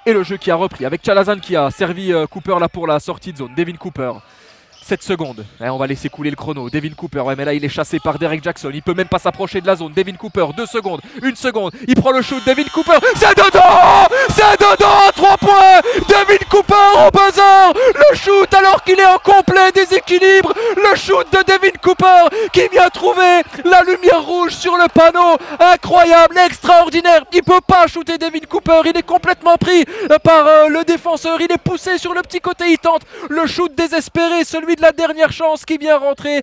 Et le jeu qui a repris avec Chalazan qui a servi Cooper là pour la sortie de zone. Devin Cooper. 7 secondes, on va laisser couler le chrono. Devin Cooper, mais là il est chassé par Derek Jackson. Il peut même pas s'approcher de la zone. Devin Cooper, 2 secondes, 1 seconde. Il prend le shoot. Devin Cooper, c'est dedans. C'est dedans, 3 points. Devin Cooper au buzzer. Le shoot alors qu'il est en complet déséquilibre. Le shoot de Devin Cooper qui vient trouver la lumière rouge sur le panneau. Incroyable, extraordinaire. Il peut pas shooter Devin Cooper. Il est complètement pris par le défenseur. Il est poussé sur le petit côté. Il tente le shoot désespéré, celui de la dernière chance qui vient rentrer